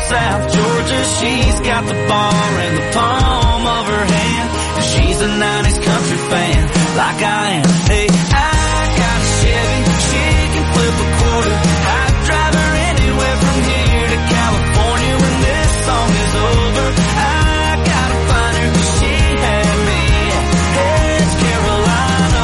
South Georgia. She's got the bar in the palm of her hand. She's a 90s country fan, like I am. Hey, I got a Chevy, she can flip a quarter. I'd drive her anywhere from here to California when this song is over. I gotta find her 'cause she had me at Edge, Carolina.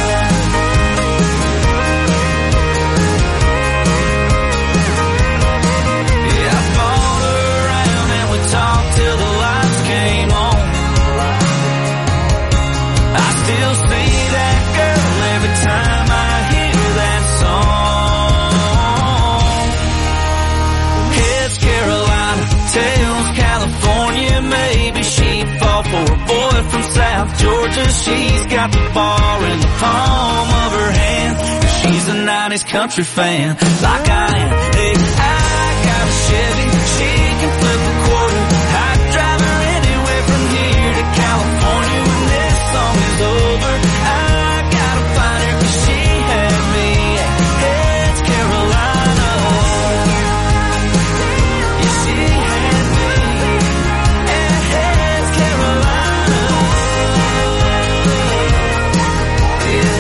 Yeah, I followed her around and we talked till the lights came on. I still see that girl every time I hear that song. Heads Carolina, tails California. Maybe she'd fall for a boy from South Georgia. She's got the bar in the palm of her hand. She's a 90s country fan, like I am. Hey, I got a Chevy, she can flip a quarter. I'd drive her anywhere from here to California when this song is over. I gotta find her 'cause she had me at Edge, Carolina. Yeah, she had me at Edge, Carolina. Yeah.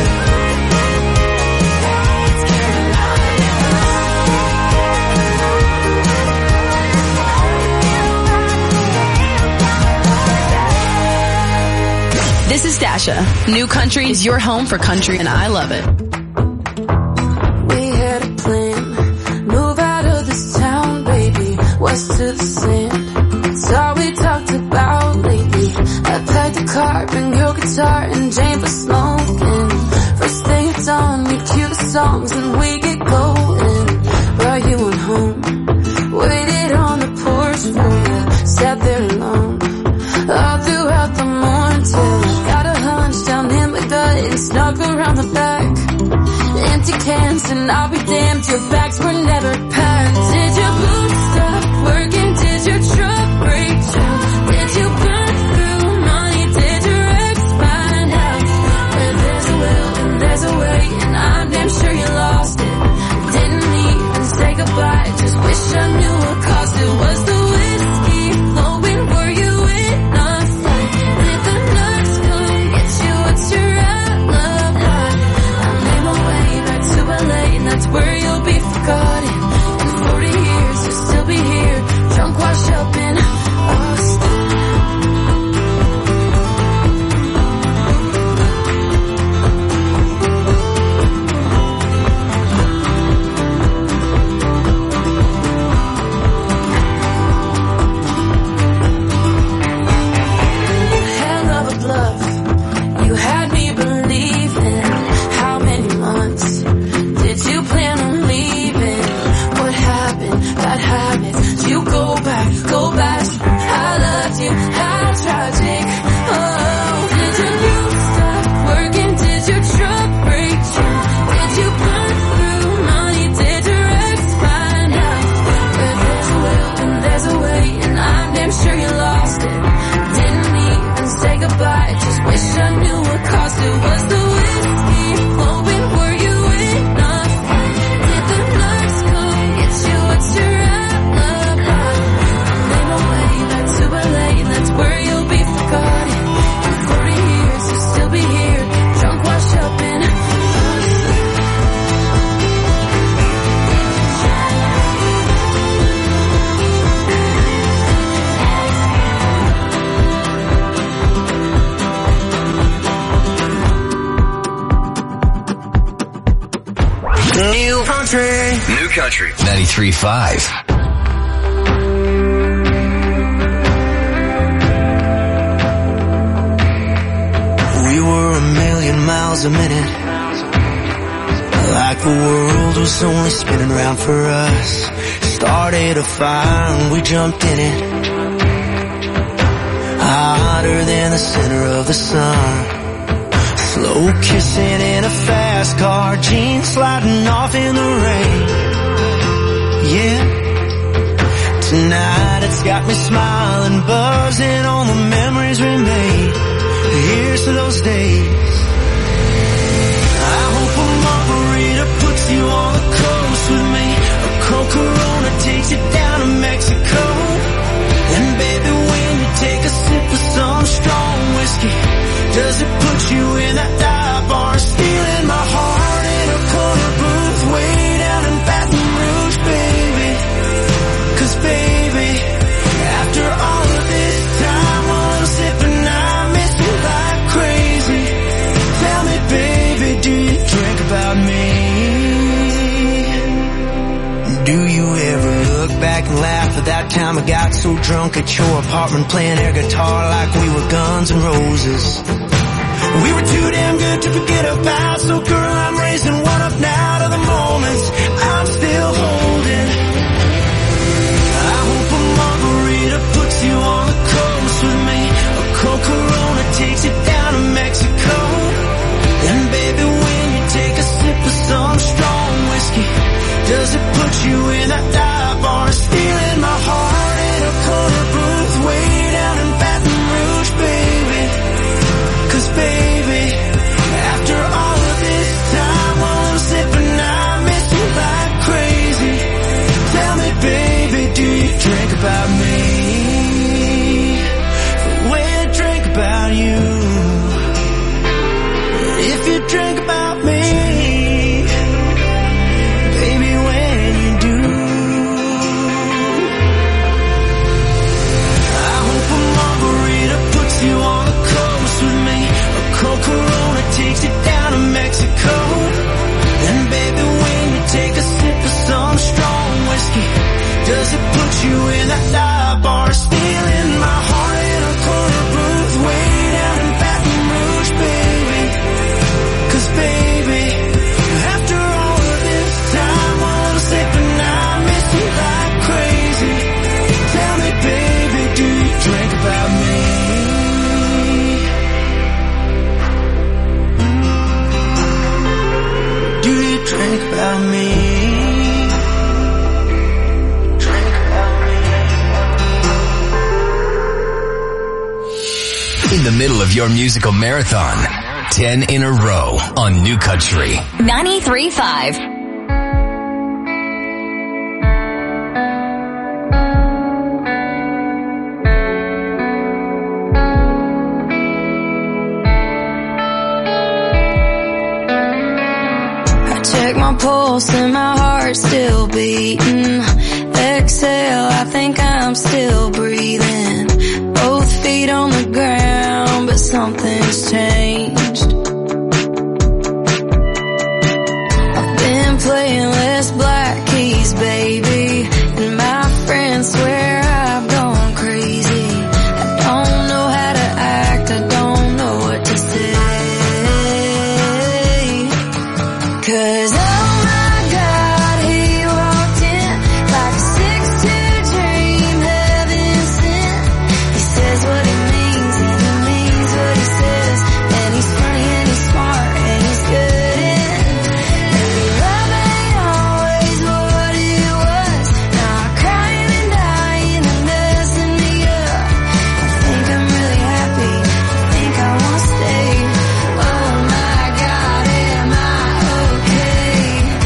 This is Dasha. New Country is your home for country, and I love it. We had a plan, move out of this town, baby, west to the sand. It's all we talked about lately. I packed the car, bring your guitar, and Jane for smoking. First thing it's on, you cue the songs, and we get going. Brought you on home, waited on the porch for you, sat there alone, all throughout the morning till I got a hunch down in my gut and snuck around the back. Empty cans and I'll be damned, your bags were never packed. Did your boots stop working? Did your truck break down? Did you burn through money? Did your ex find out? Where there's a will and there's a way, and I'm damn sure you lost it. Didn't even say goodbye, just wish I knew what caused it. Was the whiskey flowing? Were you in a fight? Did the nurse come get you? What's your alibi? I made my way back to LA, and that's where you'll be forgotten. In 40 years, you'll still be here, drunk, washed up in Austin. Hell of a bluff, you had me believing. How many months did you plan on leaving? What happened? Bad habits. You go back, go back. I loved you, how tragic. Oh, did your boots stop working? Did your truck break down? Did you burn through money? Did your ex find out? Where there's a will and there's a way, and I'm damn sure you lost it. Didn't even say goodbye, just wish I knew what caused it. Was the whiskey flowing? Were you in a fight? Did the nurse come get you? What's your alibi? I made my way back to LA, and that's where you'll be forgotten. In 40 years, you'll still be here, drunk, washed up in New Country. New Country. 93.5. We were a million miles a minute, like the world was only spinning round for us. Started a fire and we jumped in it, hotter than the center of the sun. Slow kissing in a fast car, jeans sliding off in the rain. Yeah, tonight it's got me smiling, buzzing on the memories we made. Here's to those days. I hope a margarita puts you on the coast with me. A cold Corona takes you down to Mexico got so drunk at your apartment playing air guitar like we were Guns N' Roses. We were too damn good to forget about, so girl, I'm raising one up now to the moments I'm still holding. I hope a margarita puts you on the coast with me. A cold Corona takes you down to Mexico. And baby, when you take a sip of some strong whiskey, does it put you in that dive bar, stealing my heart in a corner booth way down in Baton Rouge, baby? 'Cause baby, after all of this time, while I'm sipping, I miss you like crazy. Tell me, baby, do you drink about me the way I drink about you? If you drink about me, baby, when you do, I hope a margarita puts you on the coast with me. A cold Corona takes you down to Mexico. And baby, when you take a sip of some strong whiskey, does it put you in that dive bar, stealing my heart in a corner booth way down in Baton Rouge, baby? 'Cause baby, after all of this time, while I'm sipping, I miss you like crazy. Tell me, baby, do you drink about me? Do you drink about me? Drink about me. In the middle of your musical marathon, 10 in a row on New Country 93.5. I check my pulse and my heart's still beating. Exhale, I think I'm still breathing. Both feet on the ground, but something's changed. I've been playing less black keys, baby, and my friends swear I've gone crazy. I don't know how to act, I don't know what to say. 'Cause oh my God, he walked in like a 6'2" dream, heaven sent. He says what he means and he means what he says. And he's funny and he's smart and he's good in. Maybe love ain't always what it was. Now I'm crying and dying and messing me up. I think I'm really happy, I think I wanna stay. Oh my God, am I okay?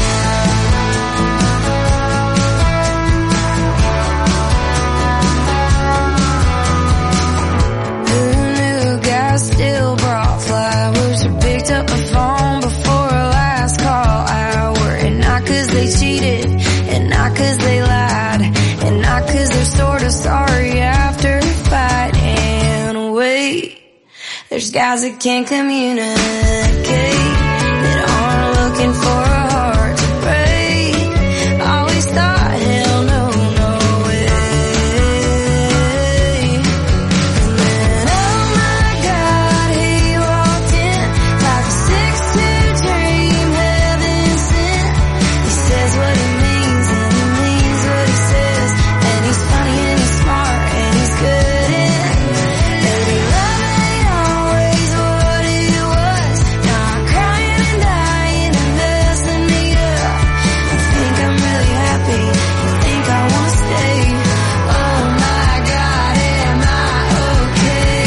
Who knew guys still brought flowers or picked up the phone before a last call hour? And not 'cause they cheated, and not 'cause they lied, and not 'cause they're sorta sorry after the fight. And wait, there's guys that can't communicate, that aren't looking for a heart to break. Always thought, hell no, no way. And then, oh my God, he walked in like a 6'2" dream, heaven sent. He says what he means and he means what he says. And he's funny and he's smart and he's good in. Maybe love ain't always what it was. Now I'm crying and dying and messing me up. I think I'm really happy, I think I wanna stay. Oh my God, am I okay?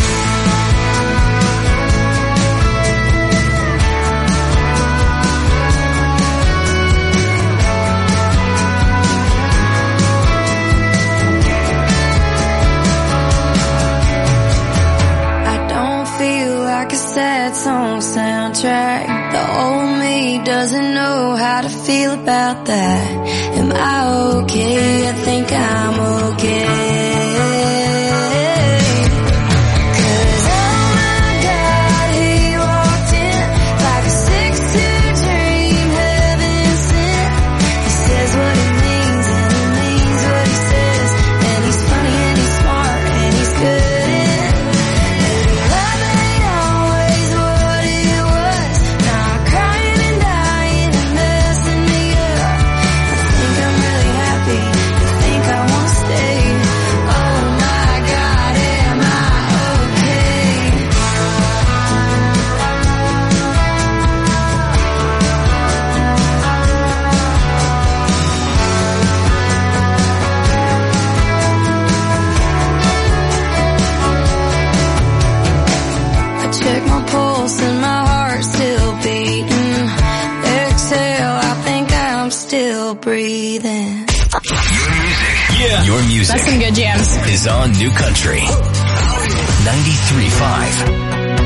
I don't feel like a sad song soundtrack. The old me doesn't know how to feel about that. Am I okay? I think I'm okay. 'Cause oh my God, he walked in like a 6'2" dream, heaven sent. He says what he means and he means what he says. And still breathing. Your music. Yeah. Your music. That's some good jams. Is on New Country 93.5.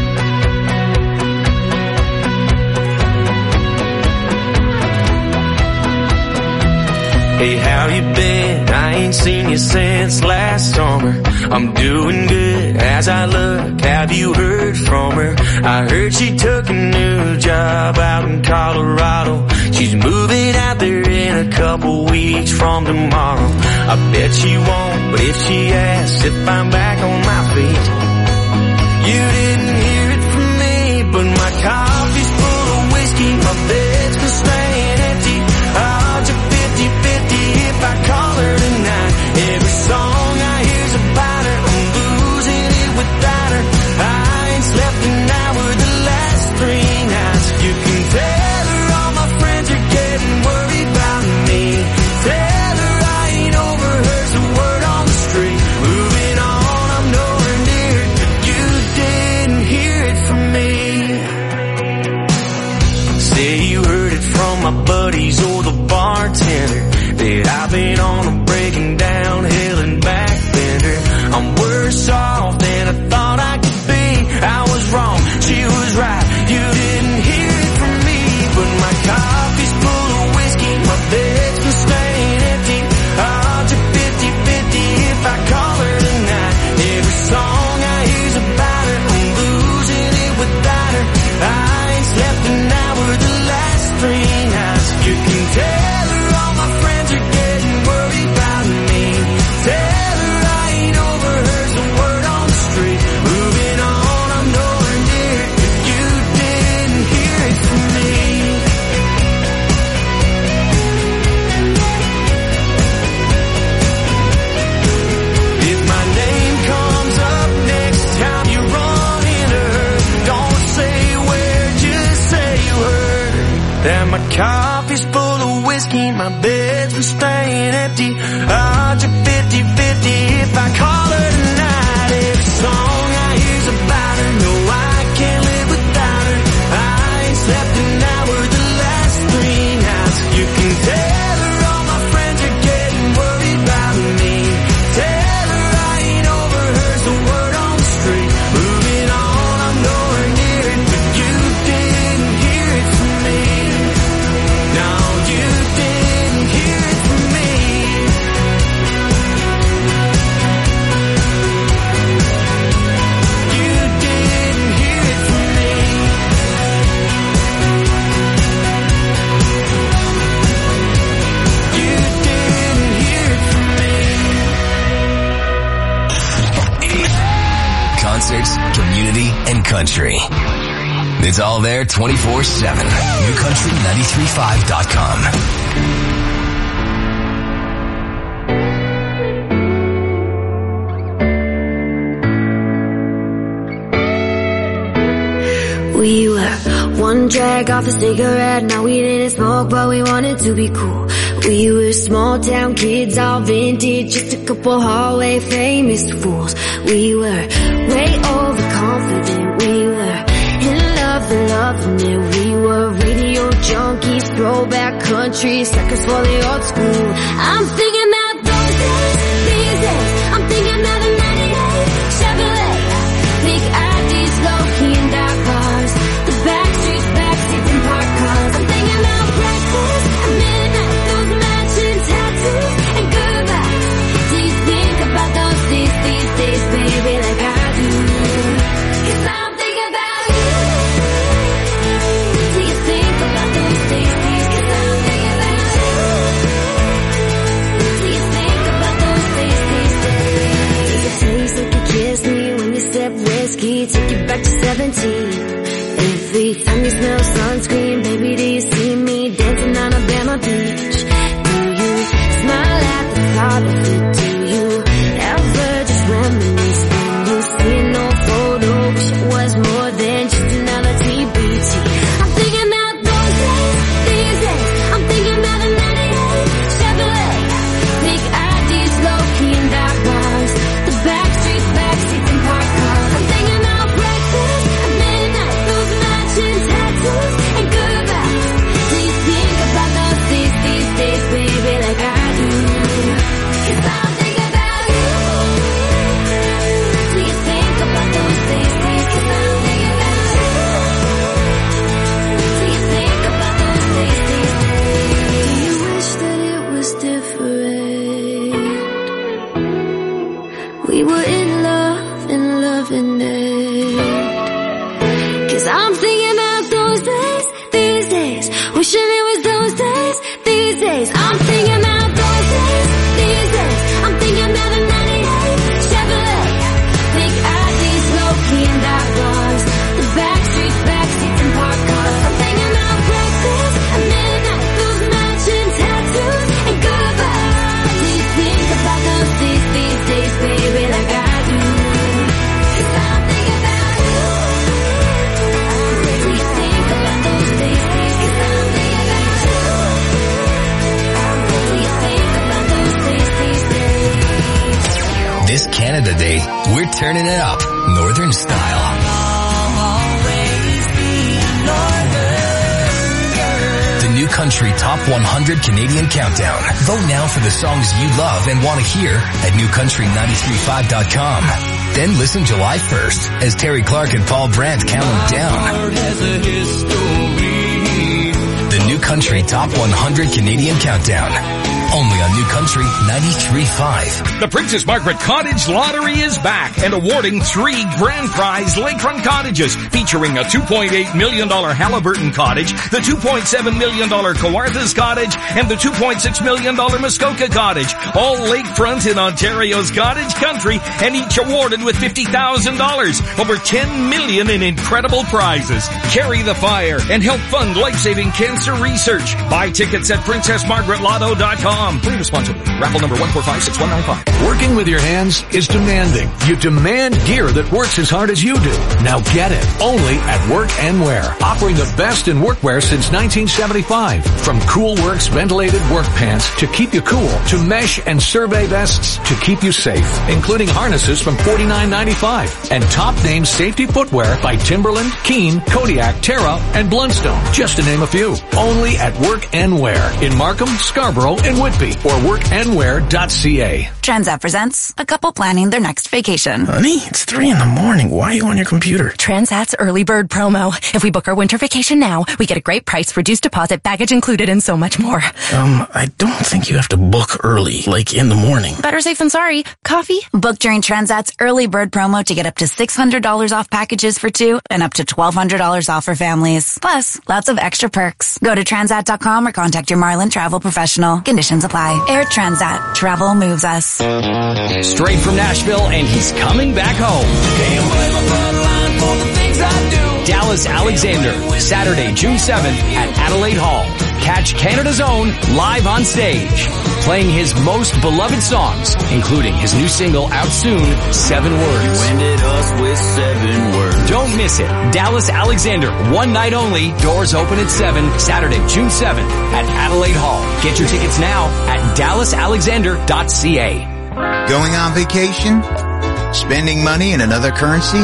Hey, how you been? I ain't seen you since last summer. I'm doing good as I look. Have you heard from her? I heard she took a new job out in Colorado. She's moving out there in a couple weeks from tomorrow. I bet she won't, but if she asks if I'm back on my feet, you didn't hear it from me, but my coffee's full of whiskey, my bed's been staying empty. Odds are 50-50 if I call her tonight. Every song I hear's about her, I'm losing it without her. I ain't slept an hour the last 3 nights. You can tell her all my friends are getting worried about me. Tell her I ain't overheard the word on the street. Moving on, I'm nowhere near it, but you didn't hear it from me. Say you heard it from my buddies or the bartender that I've been on a breaking down hill and back bender. I'm worse off than I thought I could be. I was wrong, she was right. You didn't hear it from me, but my coffee's full of whiskey, my bed's been staying empty. Odds are 50-50 if I call her tonight. Every song I hear's about her, I'm losing it without her. I ain't slept an hour the last 3 nights. You can tell her all my friends are getting worried about me. Tell her I ain't overheard the word on the street. Moving on, I'm nowhere near it, but you didn't hear it from me. If my name comes up next time you run into her, don't say where, just say you heard her. That my coffee's full of whiskey, my bed's been staying empty. Odds are 50-50 if I call her tonight. Every song I hear's about her, no, I can't live without her. I ain't slept an hour the last 3 nights. You can tell her all my friends are getting worried about me. Tell her I ain't overheard the word on the street. Moving on, I'm nowhere near it, but you didn't hear it from me. No, you didn't hear it from me. You didn't hear it from me. You didn't hear it from me. Concerts, community, and country. It's all there 24/7. NewCountry935.com. We were one drag off a cigarette. Now we didn't smoke, but we wanted to be cool. We were small town kids, all vintage, just a couple hallway famous fools. We were way overconfident. We were in love and loving it. We were radio junkies, throwback country, suckers for the old school. I'm thinking about those days, these days. I'm thinking about the 98 Chevrolet. Big IDs, low-key and dark cars. The backstreets, backseats and park cars. I'm thinking about breakfast at midnight, those matching tattoos and goodbye. Do you think about those days, baby, like I do? 'Cause I'm thinking about you. Do you think about those days, 'cause I'm thinking about you. Do you think about those days, Does it taste like you kissed me when you sip whiskey? Take you back to 17. Every time you smell sunscreen, baby, do you see me dancing on Alabama Beach? Do you smile at the thought of it? Do you ever just reminisce when you see no photo? Wish it was more than just another TBT. I'm thinking about those days, these days. I'm thinking about the 98 Chevrolet. Big IDs, low-key and dark bars. The backstreets, backseats and park cars. I'm thinking about breakfast at midnight, those matching tattoos. turning it up, Northern style. The New Country Top 100 Canadian Countdown. Vote now for the songs you love and want to hear at newcountry935.com. Then listen July 1st as Terry Clark and Paul Brandt count them down. The New Country Top 100 Canadian Countdown. Only on New Country 93.5. The Princess Margaret Cottage Lottery is back and awarding 3 grand prize lakefront cottages featuring a $2.8 million Halliburton cottage, the $2.7 million Kawarthas cottage, and the $2.6 million Muskoka cottage. All lakefront in Ontario's cottage country and each awarded with $50,000. Over $10 million in incredible prizes. Carry the fire and help fund life-saving cancer research. Buy tickets at PrincessMargaretLotto.com. Play responsibly. Raffle number 1456195. Working with your hands is demanding. You demand gear that works as hard as you do. Now get it. Only at Work and Wear. Offering the best in workwear since 1975. From Coolworks ventilated work pants to keep you cool, to mesh and survey vests to keep you safe, including harnesses from $49.95. And top name safety footwear by Timberland, Keen, Kodiak, Terra, and Blundstone, just to name a few. Only at Work and Wear in Markham, Scarborough, and Whitby, or workandwear.ca. Transat presents a couple planning their next vacation. Honey, it's 3 a.m. Why are you on your computer? Transat's early bird promo. If we book our winter vacation now, we get a great price, reduced deposit, baggage included, and so much more. I don't think you have to book early, like in the morning. Better safe than sorry. Coffee? Book during Transat's early bird promo to get up to $600 off packages for 2 and up to $1,200 off for families. Plus, lots of extra perks. Go to transat.com or contact your Marlin travel professional. Conditions apply. Air Transat. Travel moves us. Straight from Nashville, and he's coming back home. Can't blame a bloodline for the things I do. Dallas Alexander, Saturday, June 7th at Adelaide Hall. Catch Canada's own live on stage, playing his most beloved songs, including his new single out soon, 7 Words. You ended us with 7 words. Don't miss it. Dallas Alexander, one night only. Doors open at 7, Saturday, June 7th at Adelaide Hall. Get your tickets now at dallasalexander.ca. Going on vacation? Spending money in another currency?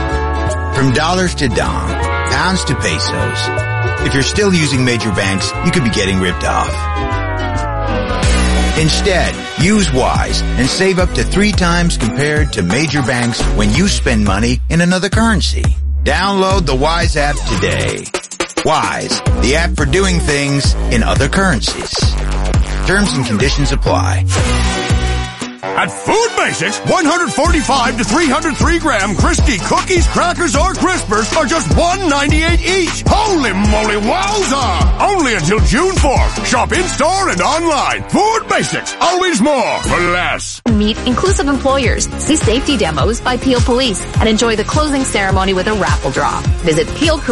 From dollars to dong, pounds to pesos. If you're still using major banks, you could be getting ripped off. Instead, use Wise and save up to 3 times compared to major banks when you spend money in another currency. Download the Wise app today. Wise, the app for doing things in other currencies. Terms and conditions apply. At Food Basics, 145 to 303 gram Crisky cookies, crackers, or crispers are just $1.98 each. Holy moly wowza! Only until June 4th. Shop in-store and online. Food Basics, always more for less. Meet inclusive employers, see safety demos by Peel Police, and enjoy the closing ceremony with a raffle draw. Visit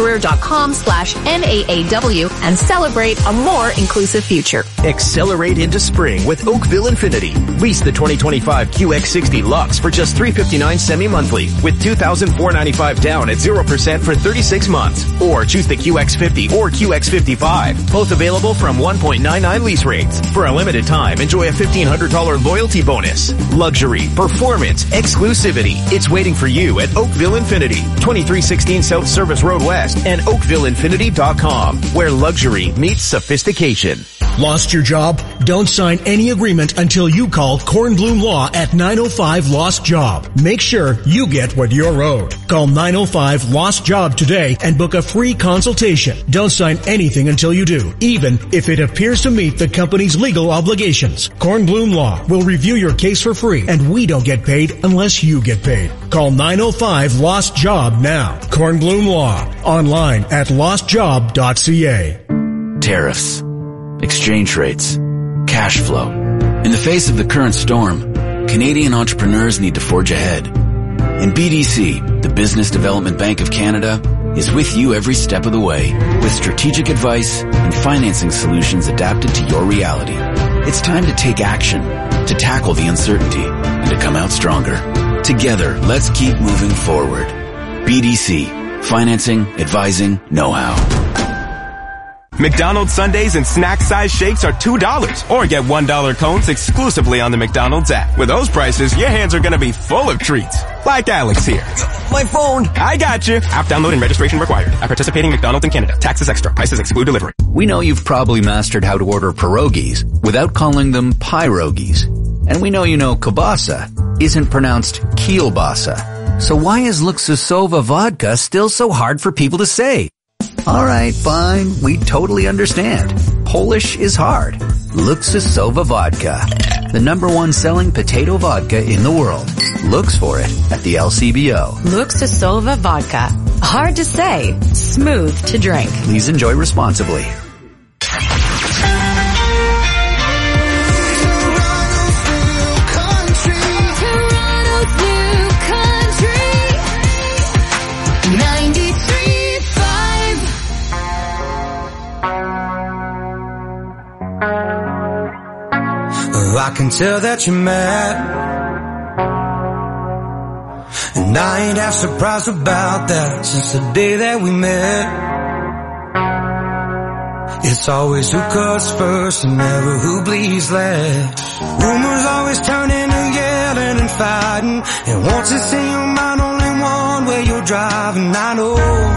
peelcareer.com/NAAW and celebrate a more inclusive future. Accelerate into spring with Oakville Infinity. Lease the 2025 QX60 Lux for just $359 semi-monthly with $2,495 down at 0% for 36 months. Or choose the QX50 or QX55. Both available from 1.99 lease rates. For a limited time, enjoy a $1,500 loyalty bonus. Luxury, performance, exclusivity. It's waiting for you at Oakville Infinity, 2316 South Service Road West and oakvilleinfinity.com, where luxury meets sophistication. Lost your job? Don't sign any agreement until you call Kornblum Law at 905 Lost Job. Make sure you get what you're owed. Call 905 Lost Job today and book a free consultation. Don't sign anything until you do, even if it appears to meet the company's legal obligations. Kornblum Law will review your case for free, and we don't get paid unless you get paid. Call 905 Lost Job now. Kornblum Law. Online at lostjob.ca. Tariffs, exchange rates, cash flow. In the face of the current storm, Canadian entrepreneurs need to forge ahead. And BDC, the Business Development Bank of Canada, is with you every step of the way with strategic advice and financing solutions adapted to your reality. It's time to take action, to tackle the uncertainty, and to come out stronger. Together, let's keep moving forward. BDC, financing, advising, know-how. McDonald's sundaes and snack-size shakes are $2 or get $1 cones exclusively on the McDonald's app. With those prices, your hands are going to be full of treats. Like Alex here. My phone. I got you. App download and registration required. At participating McDonald's in Canada. Taxes extra. Prices exclude delivery. We know you've probably mastered how to order pierogies without calling them pyrogies. And we know you know kielbasa isn't pronounced kielbasa. So why is Luksusova vodka still so hard for people to say? Alright, fine. We totally understand. Polish is hard. Luksusova vodka. The #1 selling potato vodka in the world. Looks for it at the LCBO. Luksusova vodka. Hard to say. Smooth to drink. Please enjoy responsibly. I can tell that you're mad, and I ain't half surprised about that since the day that we met. It's always who cuts first and never who bleeds last. Rumors always turn into yelling and fighting, and once it's in your mind only one way you're driving. I know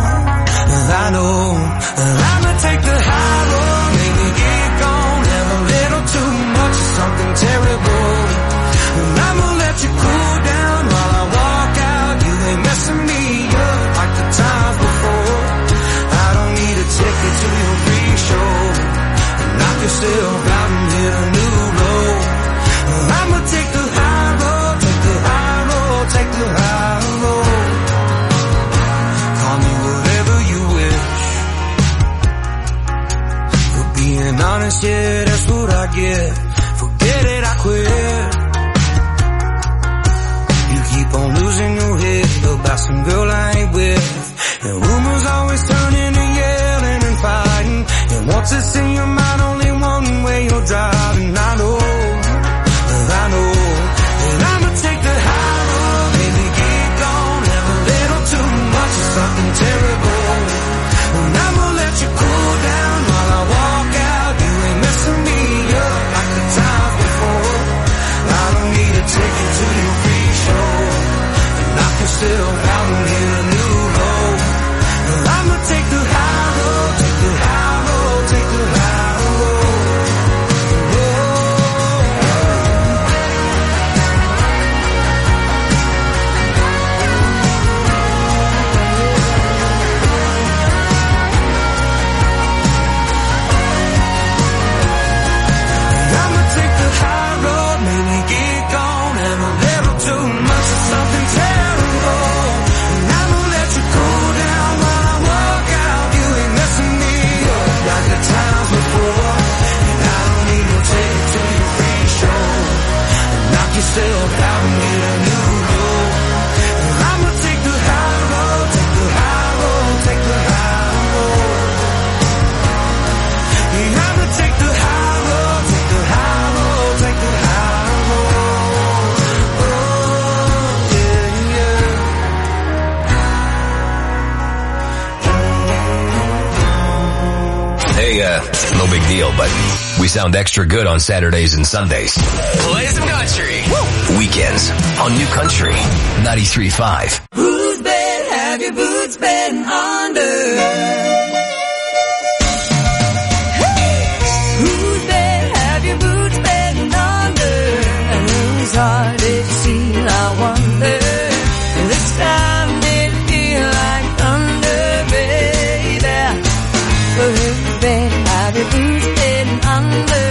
I'ma take the high road, maybe get gone, have a little too much of something terrible, and I'ma let you cool down while I walk out. You ain't messing me up like the times before. I don't need a ticket to your pre-show, knock yourself out and hit a new low. I'ma take the high road, take the high road, take the high road. Call me whatever you wish. For being honest, yeah, that's what I get. Forget it, I quit. You keep on losing your head about some girl I ain't with, and rumors always turn into yelling and fighting, and once it's in your mind only one way you're driving. I know and I'ma take the high road, maybe get gone, have a little too much of something terrible, and I'ma let you cool down while I walk out. You ain't messing me up like the times before. I don't need a ticket to your pre-show, knock yourself out and hit a new low. I'ma take the high road, take the high road, take the high road. I'ma take the high road, maybe get gone, and a little too much of something terrible, and I'ma let you cool down while I walk out. You ain't messing me up like the times before, and I don't need no ticket to your pre-show, and knock yourself out and get a new low. I'ma take the high road, take the high road, take the high road. Yeah, I'ma take the high road, take the high road, take the high road. Oh, yeah, yeah. Hey, no big deal, but we sound extra good on Saturdays and Sundays. Play some country. Woo! Weekends on New Country 93.5. Whose bed have your boots been under? Whose bed have your boots been under? And whose heart did you see, I wonder? This time did it feel like thunder, baby? Whose bed have your boots been under?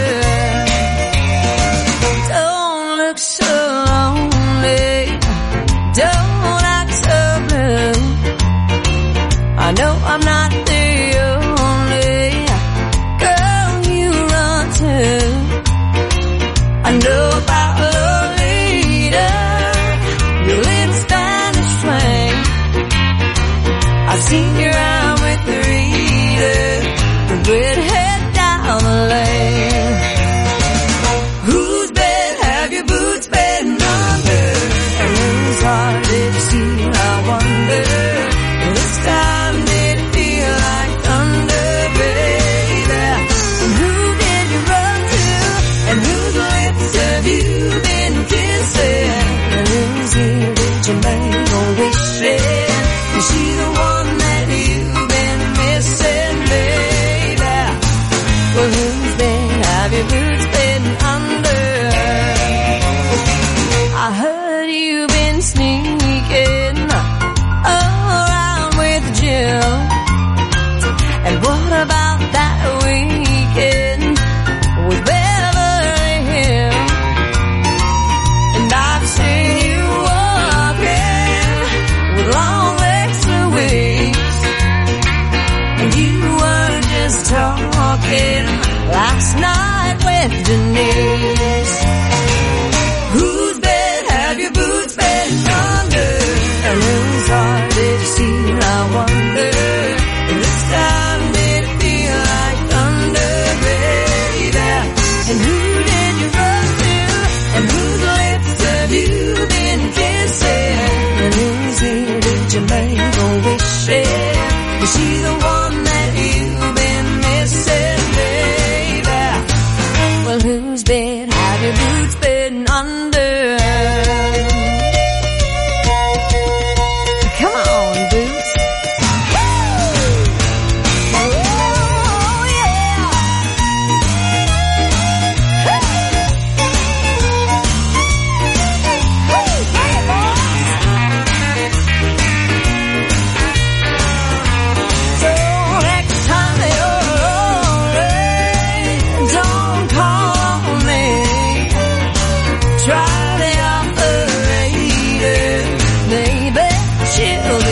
Don't look so lonely, don't act so blue. I know I'm not the only girl you run to. I know about Lolita, you live in Spanish slang. I've seen you around with the reader, the redhead down the lane. Whose bed have your boots been under? And whose heart did you see, I wonder? This time did it feel like thunder, baby?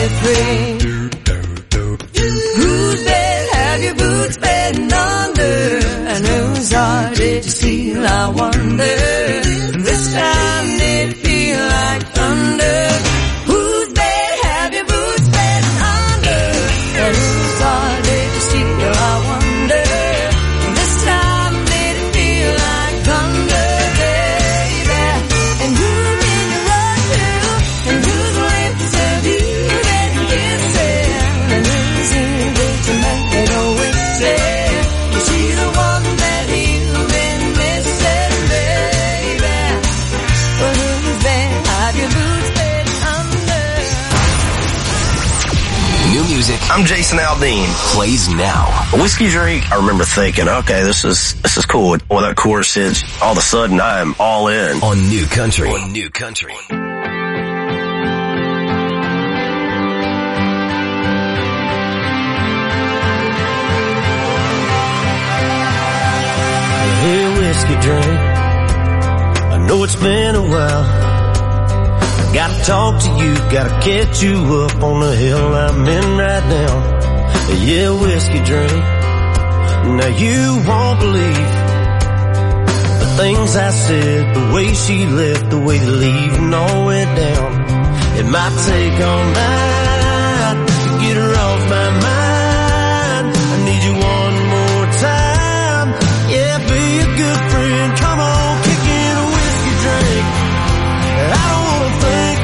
free. Whose bed have your boots been under? And whose heart did you steal, I wonder? This time did it feel like thunder? Whose bed have your boots been under? And whose heart did you steal, I wonder? This time did it feel like thunder, baby? And who did you run to? And whose lips have you been kissing? And who's eager to make it a whistle? Is she the one that you've been missing, baby? But whose bed have your boots been under? New music. I'm Jason Aldean. Plays now. A whiskey drink. I remember thinking, okay, this is cool. Well, that chorus hits. All of a sudden, I am all in. On New Country. Hey, whiskey drink, I know it's been a while. I gotta talk to you, gotta catch you up on the hill I'm in right now. Yeah, whiskey drink, now you won't believe the things I said, the way she left, the way the leaving all went down. It might take all night to get her off my mind. I need you one more time. Yeah, be a good friend. Come on, kick in a whiskey drink. I don't wanna think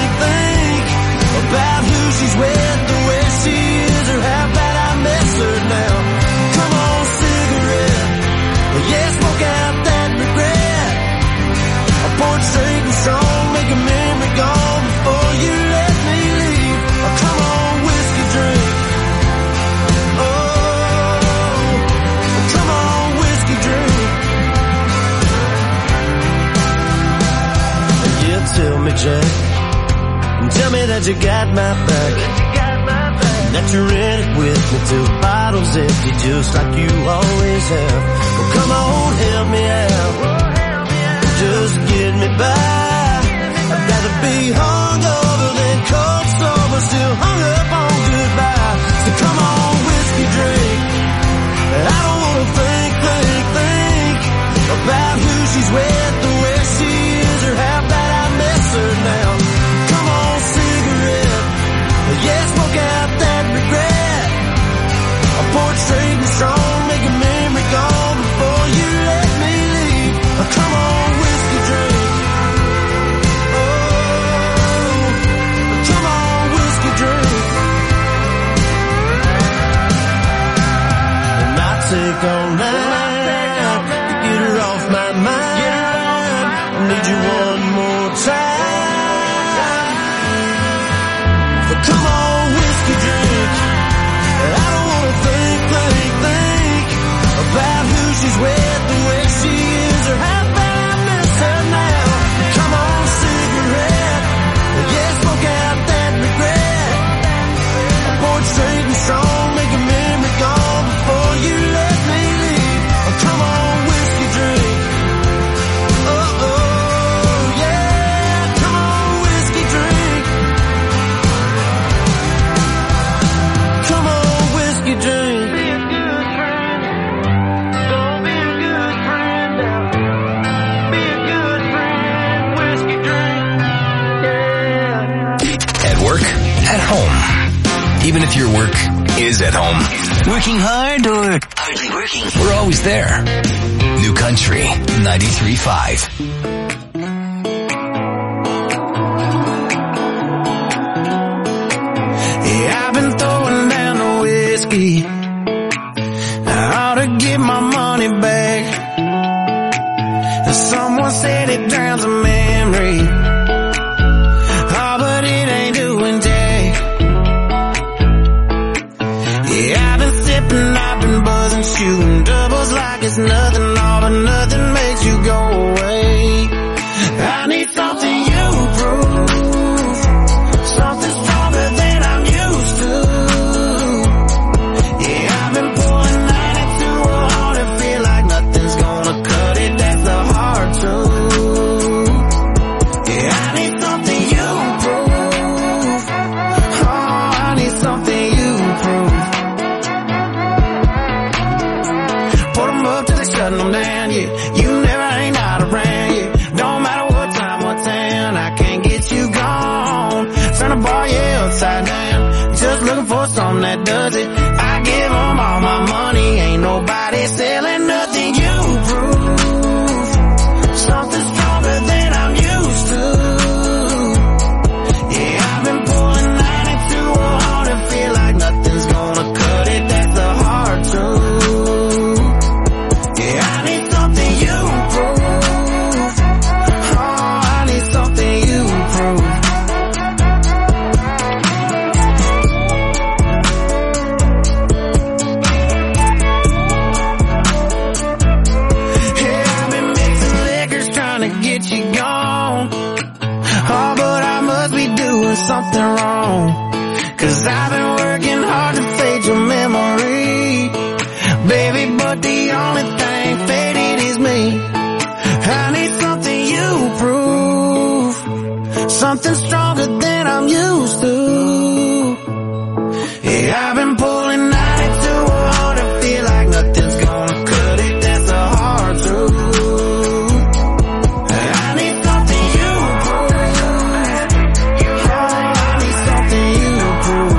about who she's with, the way she is, or how bad I miss her now. Come on, cigarette. Yeah, smoke out that regret. I pour it straight and strong, make a memory gone before you let me leave. Oh, come on, whiskey drink. Come on, whiskey drink. Yeah, tell me, Jack, tell me that you got my back, that you're in it with me till the bottle's empty, just like you always have. Well, come on, help me out, just get me by. I'd rather be hungover than cold sober, still hung up on goodbye. So come on, whiskey drink. I don't wanna think about who she's with, the way she is, or how bad I miss her now. Come on, cigarette. Yeah, smoke out that regret. I'll pour it straight and strong, make a memory gone before you let me leave. Come on, whiskey drink. Come on, whiskey drink. It might take all night to get her off my mind. I need you one more time. But come on, whiskey drink. I don't wanna think about who she's with, the way she is, or how bad I miss her now. Come on, cigarette. Yeah, smoke out that regret. I pour it straight and strong, make a memory gone before you let me leave. Come on, whiskey drink. Yeah, come on, whiskey drink. Come on, whiskey drink. Be a good friend. Don't be a good friend now. Be a good friend. Whiskey drink. Yeah. At work, at home. Even if your work is at home. Working hard or hardly working. We're always there. New Country 93.5. Yeah, I've been throwing down the whiskey. I ought to get my money back. Someone said it drowns a memory. Oh, but it ain't doing jack. Yeah, I've been sipping, I've been buzzing, shooting doubles like it's nothing, all but nothing makes you go away. looking for something that does it. I give them all my money, ain't nobody selling nothing. You prove something stronger than I'm used to. Yeah, I've been pulling 92 or 100, feel like nothing's gonna cut it. That's the hard truth. Yeah, I need something you prove. Oh, I need something you prove. Yeah, I've been mixing liquors trying to get you gone. Oh, but I must be doing something wrong. 'Cause I've been working hard to fade your memory, baby, but the only thing faded is me. I need something you prove, something stronger than I'm used to. Yeah, I've been pulling 92 or 100, feel like nothing's gonna cut it. That's a hard truth. I need something you prove. Oh, I need something you prove.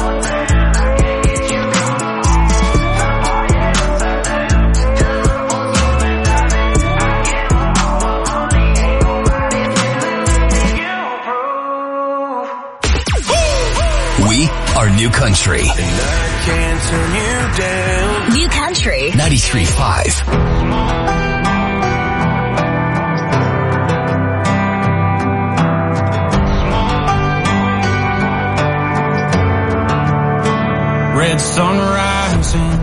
We are New Country. And I can't turn you down. New Country 93.5. Red sun rising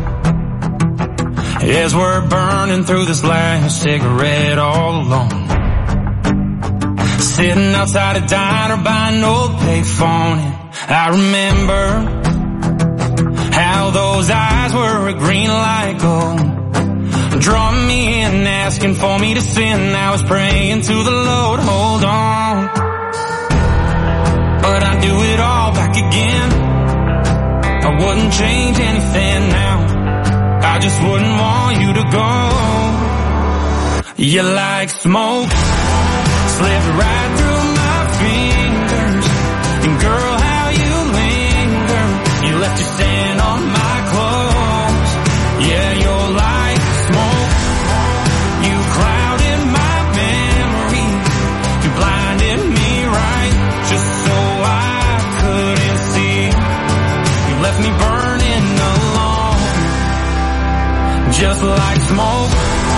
as we're burning through this last cigarette all alone. Sitting outside a diner by an old payphone, and I remember how those eyes were a green light gold, drawing me in, asking for me to sin. I was praying to the Lord, hold on, but I'd do it all back again. I wouldn't change anything now, I just wouldn't want you to go. You're like smoke, slipped right through my fingers, and girl, how you linger. You left your scent on my clothes. Yeah, you're like smoke, you clouded my memory, you blinded me right, just so I couldn't see. You left me burning alone, just like smoke,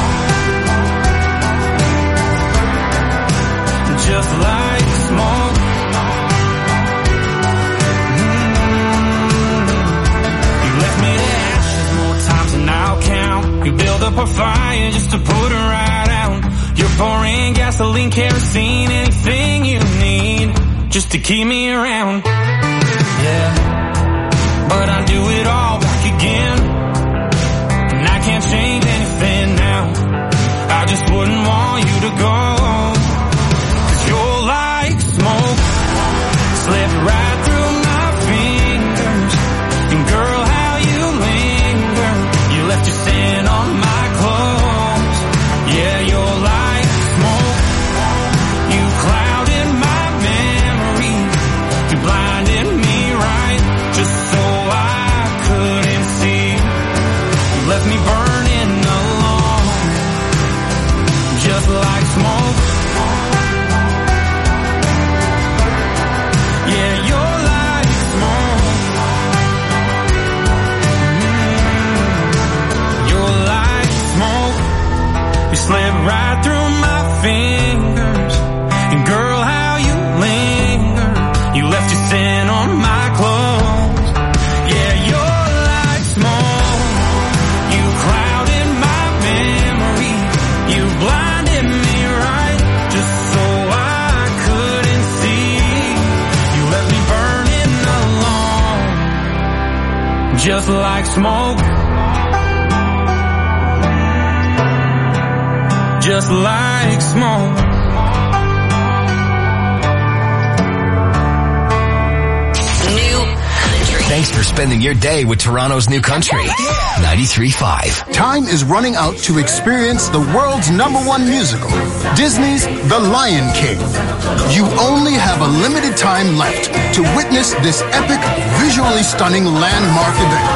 just like smoke. You left me to ashes more times than I'll count. You build up a fire just to put it right out. You're pouring gasoline, kerosene, anything you need, just to keep me around. Yeah, but I do it all back again, and I can't change anything now. I just wouldn't want you to go. You're like smoke, slipped right through my fingers, and girl, how you linger. You left your scent on my clothes. Yeah, you're like smoke, you clouded my memory, you blinded me right, just so I couldn't see. You left me burning alone, just like smoke. Yeah, you're like smoke. You're like smoke. You slid right through my fingers, and girl, how you linger. You left your scent on my clothes. Yeah, you're like smoke. You clouded my memory, you blinded me right, just so I couldn't see. You left me burning alone, just like smoke, just like smoke. New Country Thanks for spending your day with Toronto's New Country. 93.5. Time is running out to experience the world's #1 musical, Disney's The Lion King. You only have a limited time left to witness this epic, visually stunning landmark event.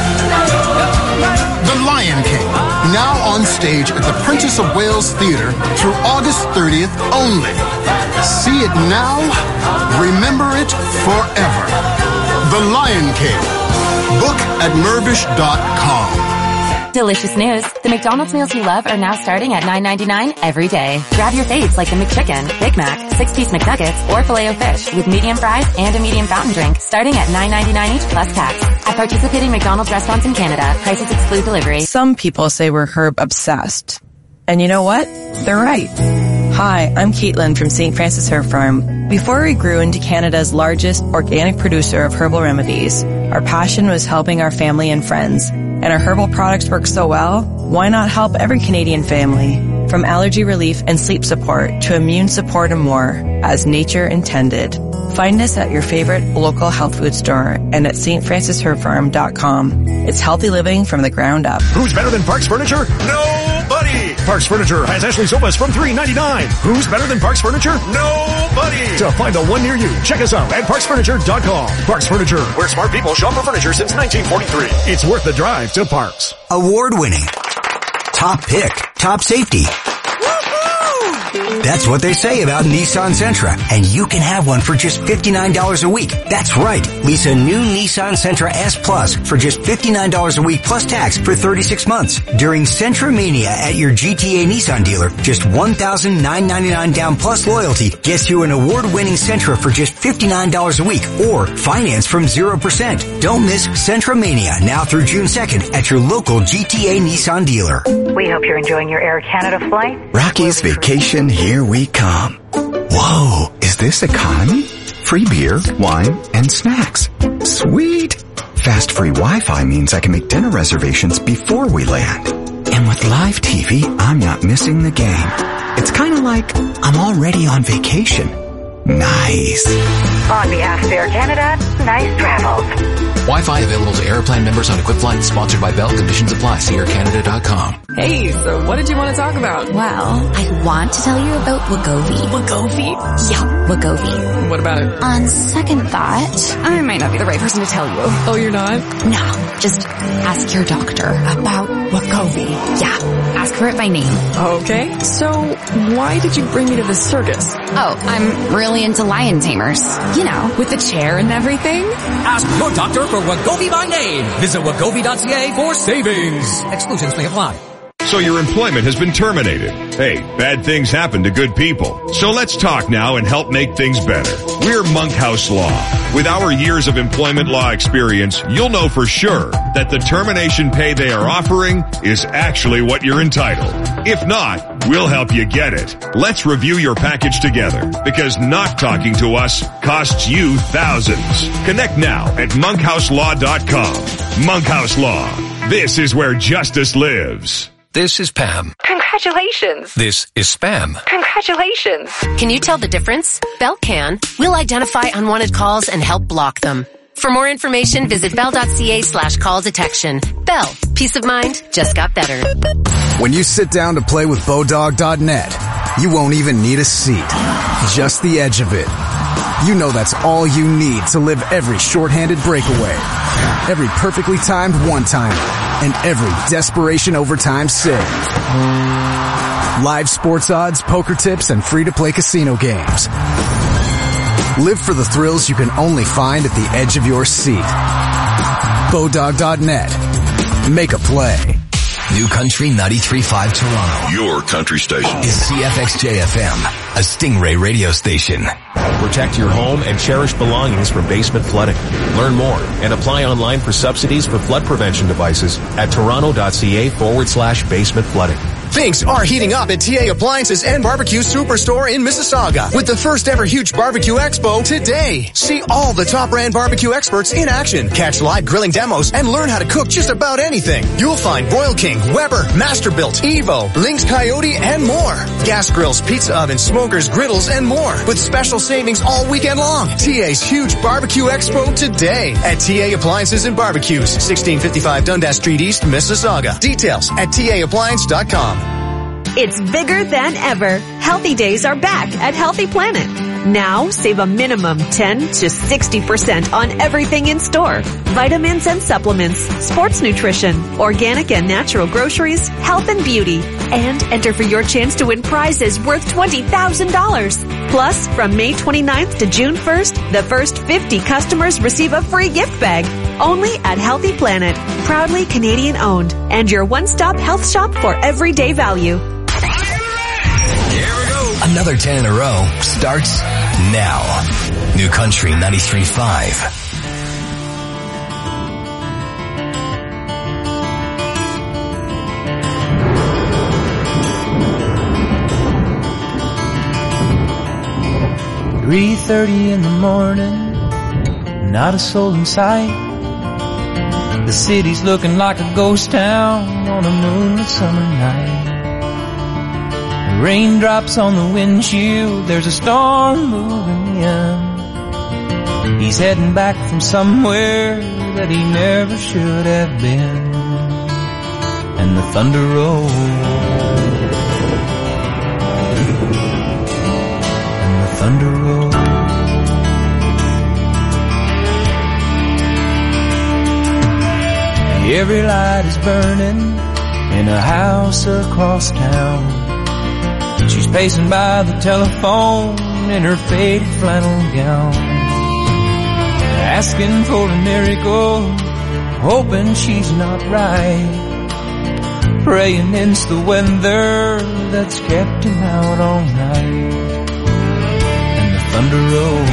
The Lion King, now on stage at the Princess of Wales Theatre through August 30th only. See it now, remember it forever. The Lion King. Book at Mirvish.com. Delicious news. The McDonald's meals you love are now starting at $9.99 every day. Grab your faves like the McChicken, Big Mac, 6-piece McNuggets, or Filet-O-Fish with medium fries and a medium fountain drink starting at $9.99 each plus tax. At participating McDonald's restaurants in Canada, prices exclude delivery. Some people say we're herb obsessed. And you know what? They're right. Hi, I'm Caitlin from St. Francis Herb Farm. Before we grew into Canada's largest organic producer of herbal remedies, our passion was helping our family and friends. And our herbal products work so well, why not help every Canadian family? From allergy relief and sleep support to immune support and more, as nature intended. Find us at your favorite local health food store and at stfrancisherbfarm.com. It's healthy living from the ground up. Who's better than Parks Furniture? Nobody! Parks Furniture has Ashley sofas from $3.99. Who's better than Parks Furniture? Nobody! To find the one near you, check us out at parksfurniture.com. Parks Furniture, where smart people shop for furniture since 1943. It's worth the drive to Parks. Award-winning. Top pick. Top safety. That's what they say about Nissan Sentra, and you can have one for just $59 a week. That's right. Lease a new Nissan Sentra S Plus for just $59 a week plus tax for 36 months. During Sentra Mania at your GTA Nissan dealer, just $1,999 down plus loyalty gets you an award-winning Sentra for just $59 a week or finance from 0%. Don't miss Sentra Mania now through June 2nd at your local GTA Nissan dealer. We hope you're enjoying your Air Canada flight. Rocky's Vacation, here we come. Whoa, is this economy? Free beer, wine, and snacks. Sweet. Fast free Wi-Fi means I can make dinner reservations before we land. And with live TV, I'm not missing the game. It's kind of like I'm already on vacation. Nice. On behalf of Air Canada, nice travels. Wi-Fi available to Aeroplan members on equipped flights. Sponsored by Bell. Conditions apply. See aircanada.com. Hey, so what did you want to talk about? Well, I want to tell you about Wegovy. Wegovy? Yeah, Wegovy. What about it? On second thought, I might not be the right person to tell you. Oh, you're not? No, just ask your doctor about Wegovy. Yeah, ask for it by name. Okay, so why did you bring me to the circus? Oh, I'm really into lion tamers. You know, with the chair and everything. Ask your doctor for Wegovy by name. Visit wegovy.ca for savings. Exclusions may apply. So your employment has been terminated. Hey, bad things happen to good people. So let's talk now and help make things better. We're Monkhouse Law. With our years of employment law experience, you'll know for sure that the termination pay they are offering is actually what you're entitled. If not, we'll help you get it. Let's review your package together, because not talking to us costs you thousands. Connect now at monkhouselaw.com. Monkhouse Law. This is where justice lives. This is Pam. Congratulations. This is Spam. Congratulations. Can you tell the difference? Bell can. We'll identify unwanted calls and help block them. For more information, visit bell.ca/call detection. Bell. Peace of mind just got better. When you sit down to play with Bodog.net, you won't even need a seat. Just the edge of it. You know that's all you need to live every shorthanded breakaway, every perfectly timed one-timer, and every desperation overtime save. Live sports odds, poker tips, and free-to-play casino games. Live for the thrills you can only find at the edge of your seat. Bodog.net. Make a play. New Country 93.5 Toronto. Your country station. Is CFXJ-FM, a Stingray radio station. Protect your home and cherished belongings from basement flooding. Learn more and apply online for subsidies for flood prevention devices at toronto.ca/basement flooding. Things are heating up at TA Appliances and Barbecue Superstore in Mississauga with the first ever huge barbecue expo today. See all the top brand barbecue experts in action. Catch live grilling demos and learn how to cook just about anything. You'll find Royal King, Weber, Masterbuilt, Evo, Lynx Coyote, and more. Gas grills, pizza ovens, smokers, griddles, and more with special savings all weekend long. TA's huge barbecue expo today at TA Appliances and Barbecues, 1655 Dundas Street East, Mississauga. Details at taappliance.com. It's bigger than ever. Healthy Days are back at Healthy Planet. Now, save a minimum 10 to 60% on everything in store. Vitamins and supplements, sports nutrition, organic and natural groceries, health and beauty. And enter for your chance to win prizes worth $20,000. Plus, from May 29th to June 1st, the first 50 customers receive a free gift bag. Only at Healthy Planet. Proudly Canadian owned. And your one-stop health shop for everyday value. Another 10 in a row starts now. New Country 93.5. "3:30 in the morning, not a soul in sight. The city's looking like a ghost town on a moonlit summer night. Raindrops on the windshield, there's a storm moving in. He's heading back from somewhere that he never should have been. And the thunder rolls, and the thunder rolls. Every light is burning in a house across town. She's pacing by the telephone in her faded flannel gown, asking for a miracle, hoping she's not right, praying it's the weather that's kept him out all night. And the thunder rolls,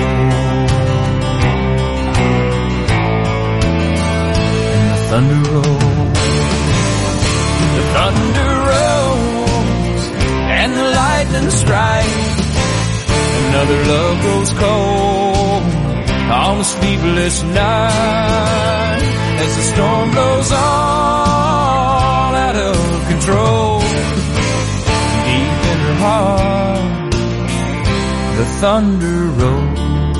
and the thunder rolls, the thunder rolls, and the lightning strikes. Another love grows cold on a sleepless night as the storm blows all out of control. Deep in her heart, the thunder rolls.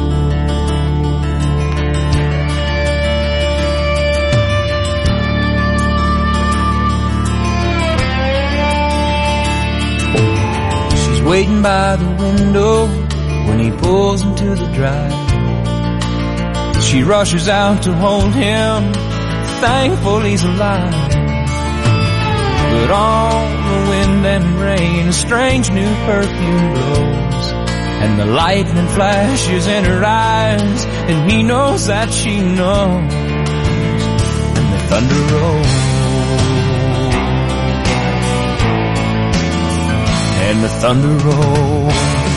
She's waiting by the window when he pulls into the drive. She rushes out to hold him, thankful he's alive. But on the wind and rain, a strange new perfume blows, and the lightning flashes in her eyes, and he knows that she knows. And the thunder rolls, and the thunder rolls.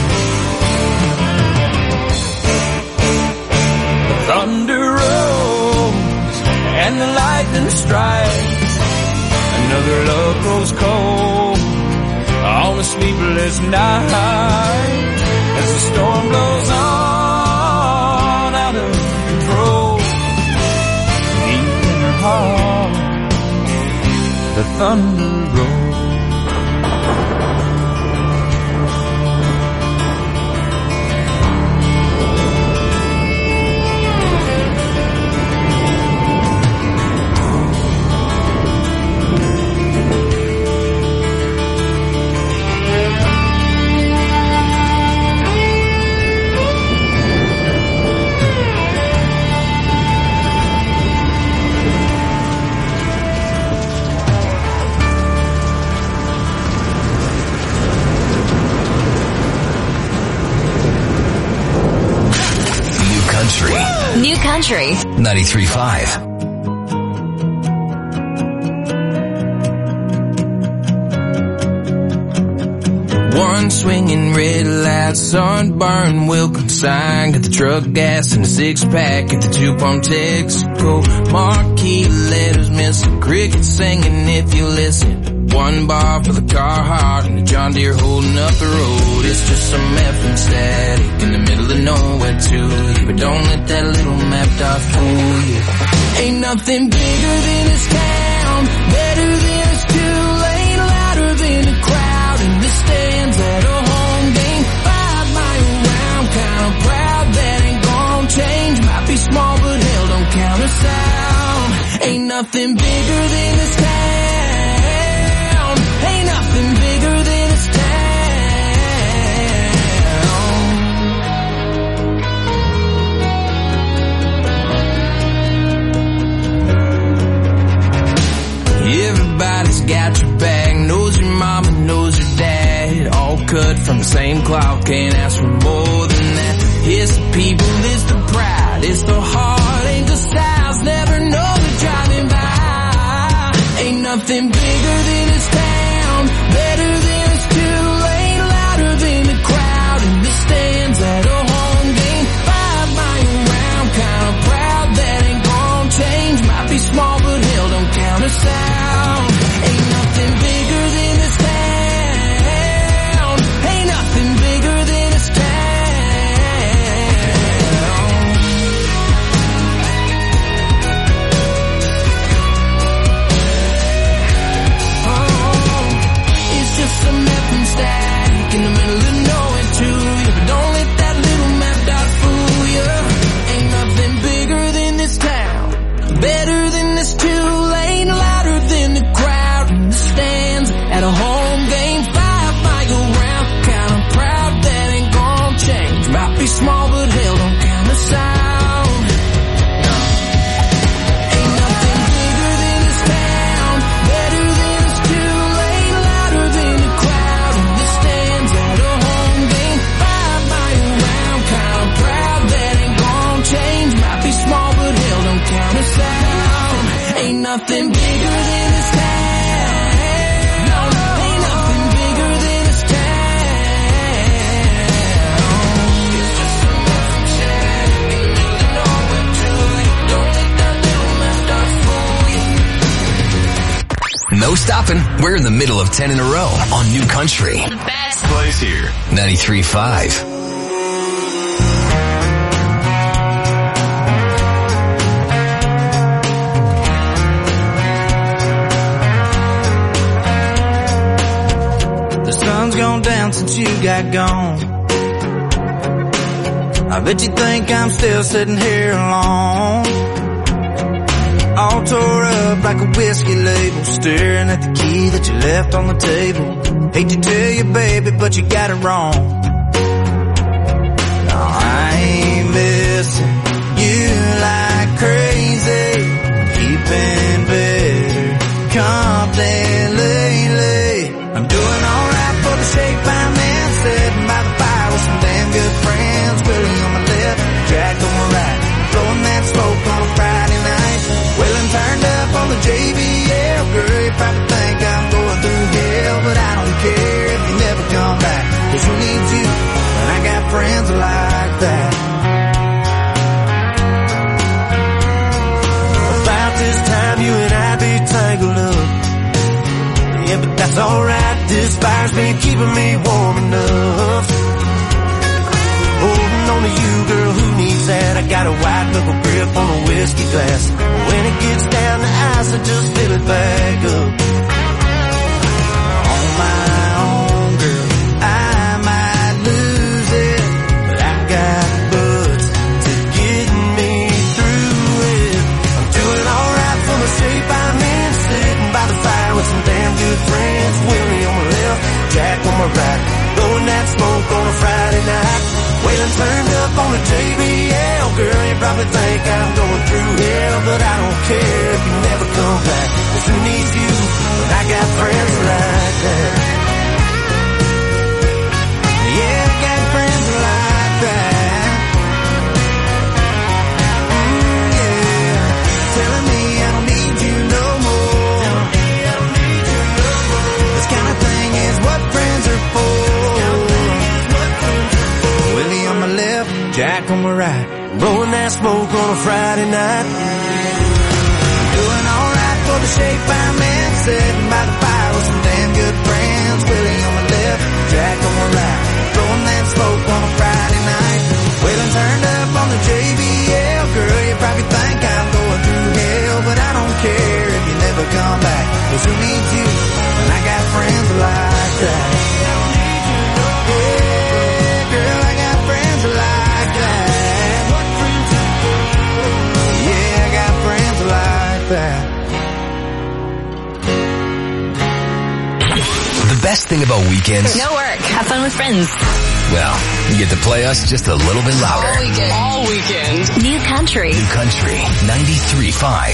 Thunder rolls and the lightning strikes. Another love grows cold on a sleepless night as the storm blows on out of control. Deep in her heart, the thunder rolls. New Country 93.5. One swinging red light, sunburn, welcome sign. Got the truck gas and a six-pack at the two-pump Texaco. Marquee letters missing, crickets singing if you listen. one bar for the Carhartt and the John Deere holding up the road. It's just some effing static in the middle of nowhere to you. But don't let that little map dot fool you. Ain't nothing bigger than this town, better than this two-lane, louder than the crowd in the stands at a home game. 5 mile round, kinda proud that ain't gon' change. Might be small, but hell don't count us out. Ain't nothing bigger than this town. Ain't nothing bigger than this town. Everybody's got your back, knows your mama, knows your dad. All cut from the same cloth, can't ask for more than that. It's the people, it's the pride, it's the heart, ain't the styles, never know they're driving by. Ain't nothing bigger than this town, better than this two-lane, louder than the crowd in the stands at a home game. 5 mile round, kinda proud that ain't gon' change. Might be small, but hell don't count us out. Ain't nothing bigger than this town. Ain't nothing bigger than this town. Some effing static in the middle of nowhere to you. But don't let that little map dot fool you. Ain't nothing bigger than this town, better than this two-lane, louder than the crowd in the stands at a home game. 5 mile round, kinda proud that ain't gon' change. Might be small, but hell don't count us out. Ain't nothing bigger than this town, better than this two-lane, louder than the crowd in the stands at a home game. 5 mile round, kinda proud that ain't gon' change. Might be small, but hell don't count us out. Ain't nothing bigger than this town. No, ain't nothing bigger than this town. It's just some effing static in the middle of nowhere to you. Don't let that little map dot fool you. No stopping. We're in the middle of 10 in a row on New Country. The best place here. 93.5. The sun's gone down since you got gone. I bet you think I'm still sitting here alone, all tore up like a whiskey label, staring at the key that you left on the table. Hate to tell you, baby, but you got it wrong. No, I ain't missing you like crazy, keeping better company lately. I'm doing alright for the shape I'm in, sitting by the fire with some damn good friends. Willie on my left, Jack on my right, blowing that smoke on a Friday night. Wheeling turned up on the JBL, girl, you probably think I'm going through hell, but I don't care if you never come back, 'cause who needs you when I got friends like that? About this time you and I be tangled up, yeah, but that's alright, this fire's been keeping me warm enough. Holding on to you, girl, who needs that? I got a white knuckle grip on a whiskey glass. When it gets down to ice, I just fill it back up. On my own, girl, I might lose it, but I got buds to get me through it. I'm doing alright for the shape I'm in, sitting by the fire with some damn good friends. Willie on my left, Jack on my right, blowing that smoke on a Friday night. Wailing turned up on a JBL, girl, you probably think I'm going through hell, but I don't care if you never come back, 'cause who needs you when I got friends like that? Yeah, I got friends like that. Yeah, telling me I don't need you no more. This kind of thing is what friends are for. Willie on my left, Jack on my right, blowing that smoke on a Friday night. Doing alright for the shape I'm in, sitting by the fire with some left, Jack on the right, throwing that smoke on a Friday night. Waylon turned up on the JBL. Girl, you probably think I'm going through hell, but I don't care if you never come back, 'cause who needs you when I got friends like that? Yeah, girl, I got friends like that. Yeah, I got friends like that. The best thing about weekends? No work. Have fun with friends. Well, you get to play us just a little bit louder. All weekend. All weekend. New Country. New Country 93.5.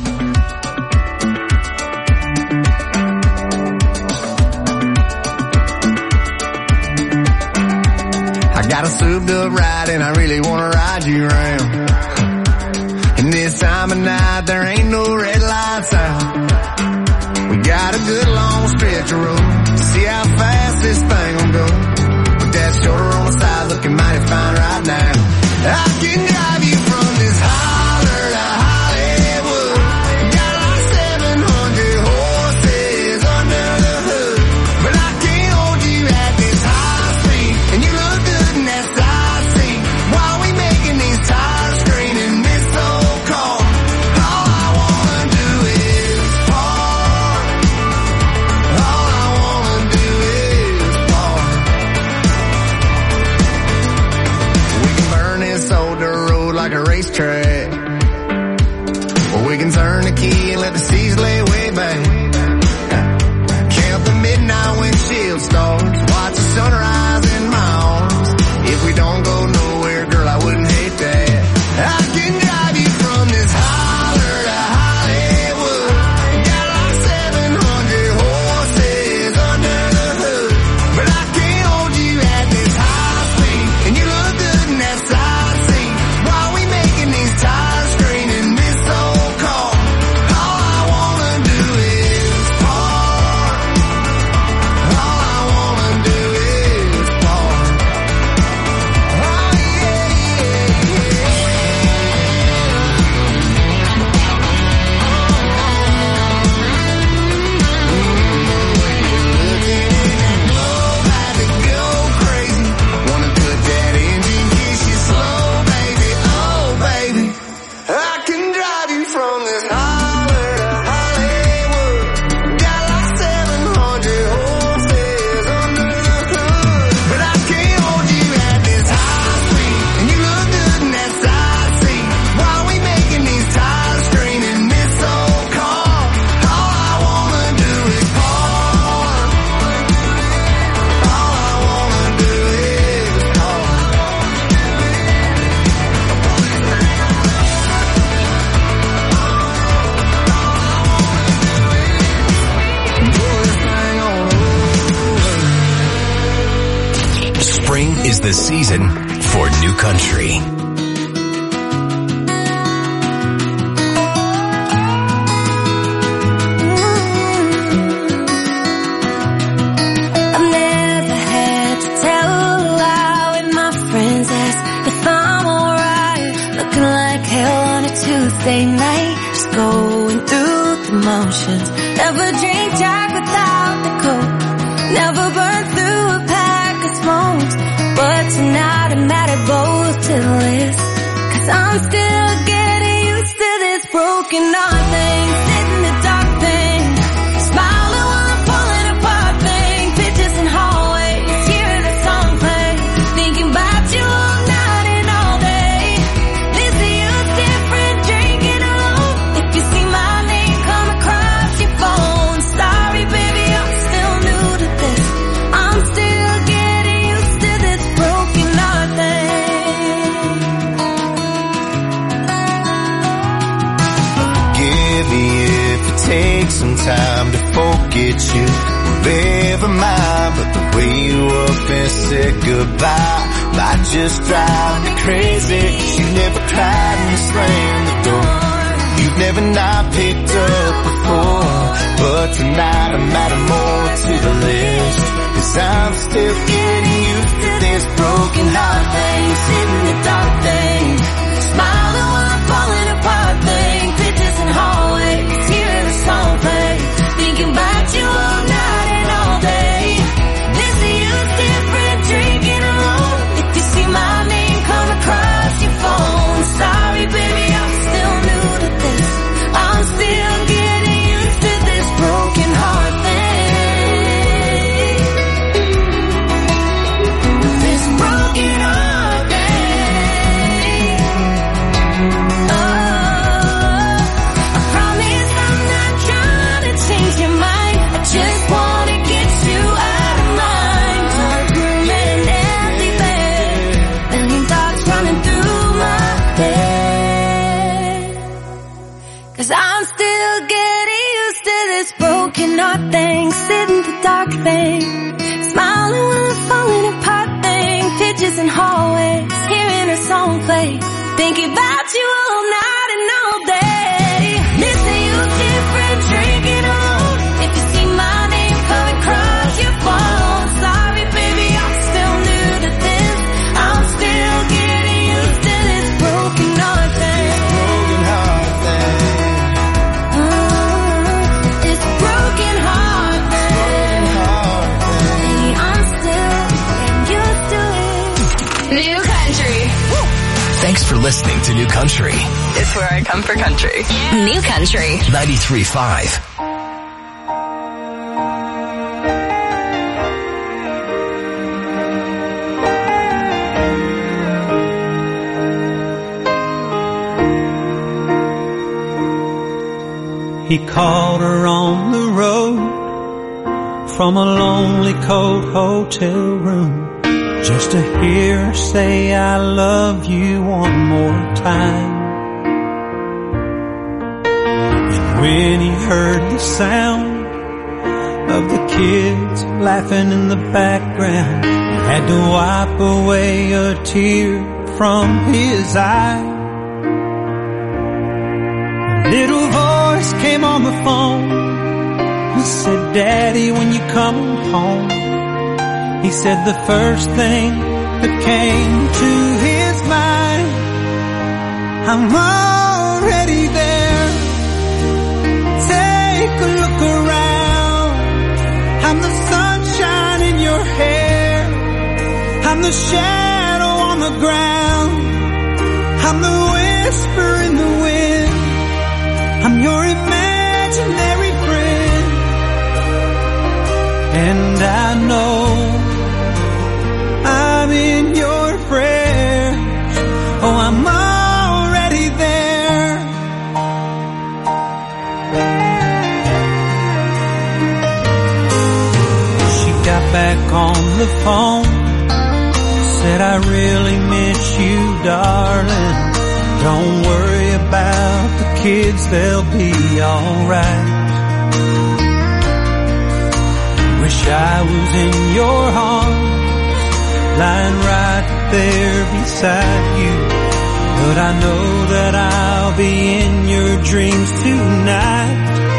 I got a souped up ride and I really wanna ride you around. And this time of night there ain't no red lights out. We got a good long stretch of road. See how fast this thing will go. With that shoulder on the side looking mighty fine right now. I can drive you from this holler to Hollywood. Got like 700 horses under the hood. But I can't hold you at this high speed. And you look good in that side seat. While we making these tires screaming this so cold. All I wanna do is park. All I wanna do is park. We can burn this old dirt road like a racetrack. Or we can turn the key and let the seas lay way back. Count the midnight windshield stars. Watch the sunrise in my arms. If we don't go nowhere, girl, I wouldn't hate that. I can drive you from this holler to Hollywood. Got like 700 horses under the hood. But I can't hold you at this high speed. And you look good in that side seat. While we making these tires screaming this so cold. All I wanna do is park. All I wanna do is park. Oh yeah, yeah, about to go crazy. Wanna put that engine, kiss you slow, baby. Oh, baby. I can drive you from this holler to Hollywood. Got like 700 horses under the hood. But I can't hold you at this high speed. And you look good in that side seat. While we making these tires screaming this so cold. All I wanna do is park. All I wanna do is park. Spring is the season for New Country. I've never had to tell a lie when my friends ask if I'm alright. Looking like hell on a Tuesday night, just going through the motions. Never drink Jack without the Coke, never burn through a pack of smokes. But tonight I'm mad at both till this, 'cause I'm still getting used to this broken heart thing. Sit in the dark thing, smiling while I'm falling apart thing. Pictures in hallways, hear the song play, thinking about you all night and all day. Missing you different, drinking alone. If you see my name come across your phone, sorry baby, I'm still new to this. I'm still getting used to this broken heart thing. Forgive me if it takes some time to forget you. Never mind, but the way you up and said goodbye might just drive me crazy. You never cried and slammed the door. You've never not picked up before. But tonight I'm adding more to the list, 'cause I'm still getting used to this broken heart thing. Sitting in the dark thing, smiling while I'm falling apart thing. Pictures in hallways, hear the song play, thinking about you all night and all day. Missing 'Cause I'm still getting used to this broken heart thing, sitting the dark thing, smiling while I'm falling apart thing, pictures in hallways, hearing a song play, thinking about you all night and all day, missing you different, drinking alone, if you see my name come across your phone, sorry baby, I still knew the this, I'm still getting used to this broken heart thing. New Country. Thanks for listening to New Country. It's where I come for country. Yeah. New Country. 93.5. He called her on the road from a lonely cold hotel room, just to hear her say I love you one more time. And when he heard the sound of the kids laughing in the background, he had to wipe away a tear from his eye. A little voice came on the phone and said, Daddy, when you coming home? He said the first thing that came to his mind, I'm already there. Take a look around. I'm the sunshine in your hair. I'm the shadow on the ground. I'm the whisper in the wind. I'm your imaginary friend. And I know I'm in your prayers. Oh, I'm already there. She got back on the phone, said I really miss you, darling. Don't worry about the kids, they'll be alright. Wish I was in your arms, lying right there beside you, but I know that I'll be in your dreams tonight.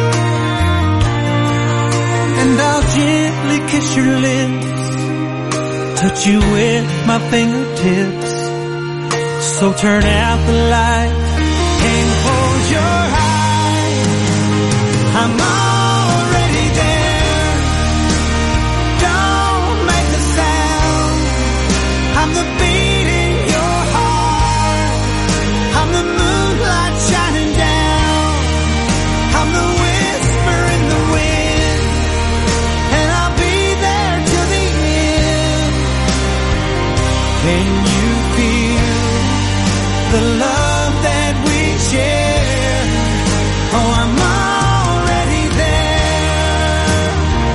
And I'll gently kiss your lips, touch you with my fingertips. So turn out the light and close your eyes. I'm already there. Don't make a sound. I'm the beat in your heart. I'm the moonlight shining down. I'm the whisper in the wind. And I'll be there till the end. Can you feel the love that we share? Oh, I'm already there.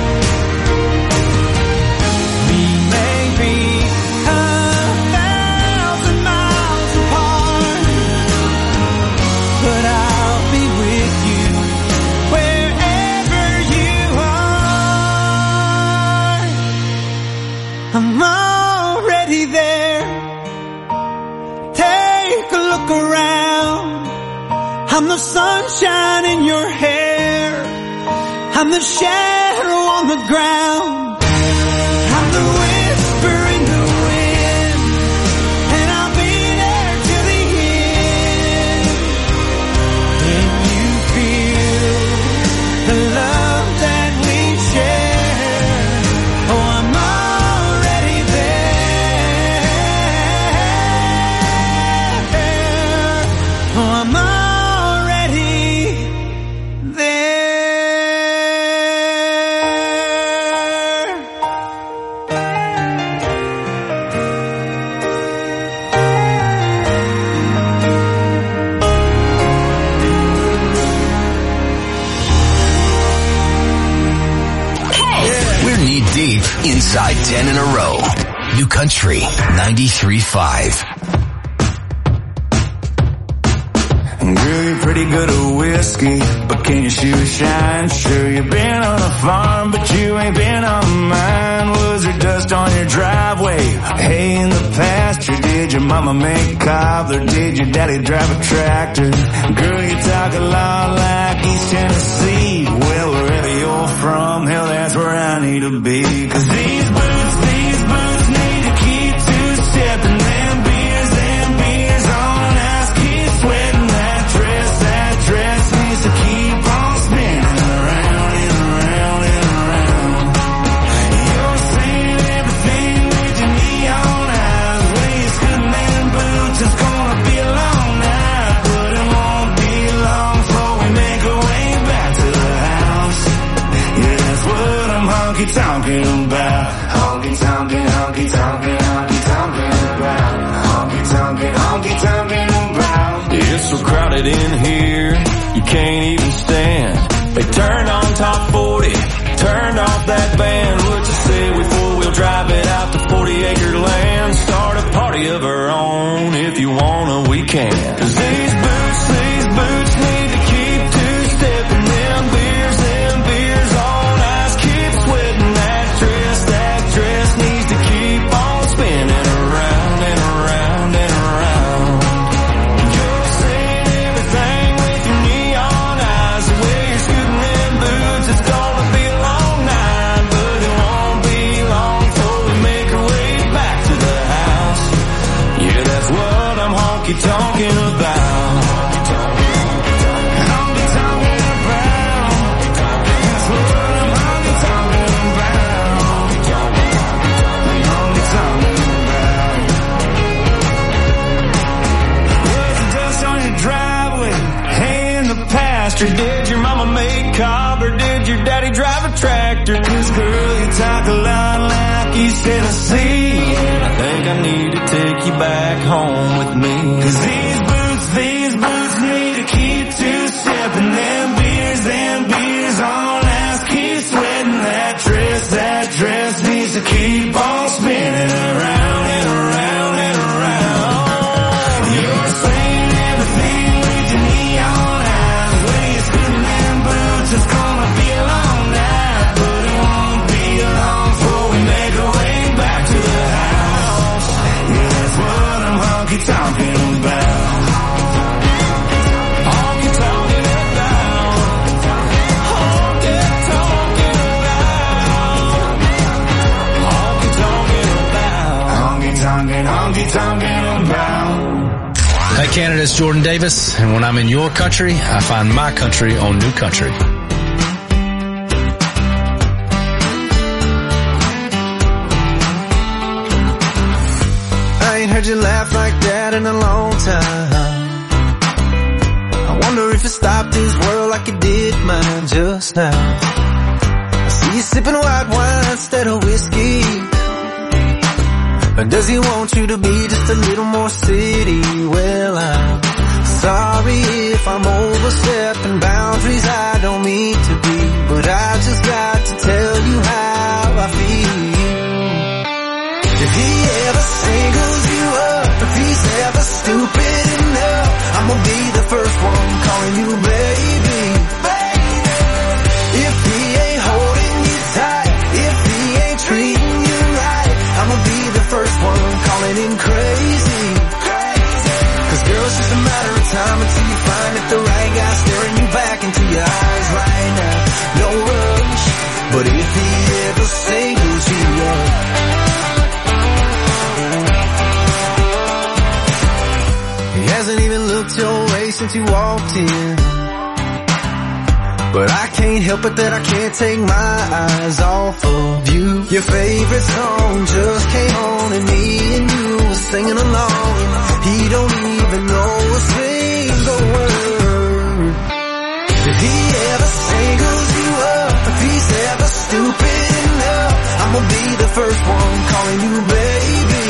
We may be 1,000 miles apart, but I'll be with you wherever you are. I'm already there. Take a look around. I'm the sunshine in your hair. I'm the shadow on the ground. I'm the whisper in the wind. And I'll be there till the end. Can you feel the love that we share? Oh, I'm already there. Oh, I'm already there. We're knee deep inside 10 in a row. New Country 93.5. Girl, you're pretty good at whiskey, but can you shoot shine? Sure, you've been on a farm, but you ain't been on mine. Was there dust on your driveway? Hay in the pasture? Did your mama make cobbler? Did your daddy drive a tractor? Girl, you talk a lot like East Tennessee. Well, wherever you're from, hell, that's where I need to be. 'Cause these boots need to keep two-stepping. Them beers on ice, keep sweating. That dress needs to keep on spinning around and around and around. You're saying everything with your neon eyes. Well, you're scooting them boots, it's gonna be a long night, but it won't be long before we make our way back to the house. Yeah, that's what I'm honky-tonking about. Honky-tonking, honky-tonking, honky-tonking about. Honky-tonking, honky-tonking about. It's so crowded in here, you can't even stand. They turned on top 40, turned off that band. What you say we four-wheel drive it out to 40-acre land? Start a party of our own, if you wanna, we can. 'Cause these boots need to keep two-stepping. Them beers on ice, keep sweating. That dress needs to keep on spinning around and around and around. You're saying everything with your neon eyes. The way you're scooting them boots, it's gonna be a long night, but it won't be long before we make our way back to the house. Yeah, that's what I'm honky-tonking about. Honky-tonking about. That's what I'm honky-tonking about. Honky-tonking about. Was the dust on your driveway? Hay in the pasture? Did your mama make cob, or did your daddy drive a tractor? 'Cause girl, you talk a lot like East Tennessee, and I think I need to take you back home with me. 'Cause these boots need to keep two-stepping. Them beers on ice, keep sweating. That dress needs to keep on spinning around and around and around. You're saying everything with your neon eyes. When you're scooting them boots, it's gonna be a long night, but it won't be long before we make our way back to the house. Yeah, that's what I'm honky-tonking about. Honky-tonking about. Honky-tonking about. Honky-tonking about. Honky-tonking about. Hey Canada, it's Jordan Davis, and when I'm in your country, I find my country on New Country. I ain't heard you laugh like that in a long time. I wonder if it stopped this world like it did mine just now. I see you sipping white wine instead of whiskey. Or does he want you to be just a little more city? Well, I'm sorry if I'm overstepping boundaries I don't mean to be, but I just got to tell you how I feel. If he ever singles you up, if he's ever stupid enough, I'm gonna be the first one calling you baby. If he ain't holding you tight, if he ain't treating you right, I'm gonna be the first one calling him crazy. 'Cause girl, it's just a matter of time until you find that the right guy staring you back into your eyes right now. No rush, but if he ever singles you up, he hasn't even looked your way since you walked in. But I can't help it that I can't take my eyes off of you. Your favorite song just came on and me and you were singing along. He don't even know a single word. If he ever singles you up, if he's ever stupid enough, I'm gonna be the first one calling you baby.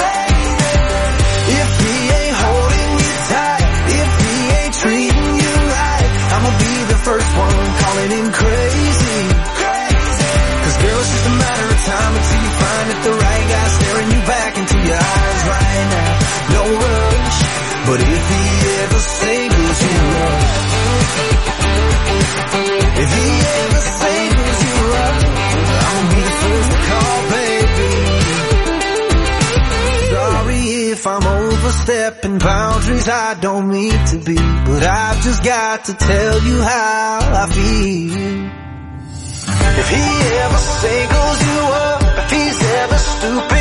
If he ain't holding you tight, if he ain't treating you right, I'm gonna be the first one calling him crazy. 'Cause girl, it's just a matter of time until you find that the right guy staring you back into your eyes right now. No rush, but if he ever singles you up, if he ever singles you up, I'll be the first to call, baby. Sorry if I'm overstepping boundaries I don't mean to be, but I've just got to tell you how I feel. If he ever singles you up, if he's ever stupid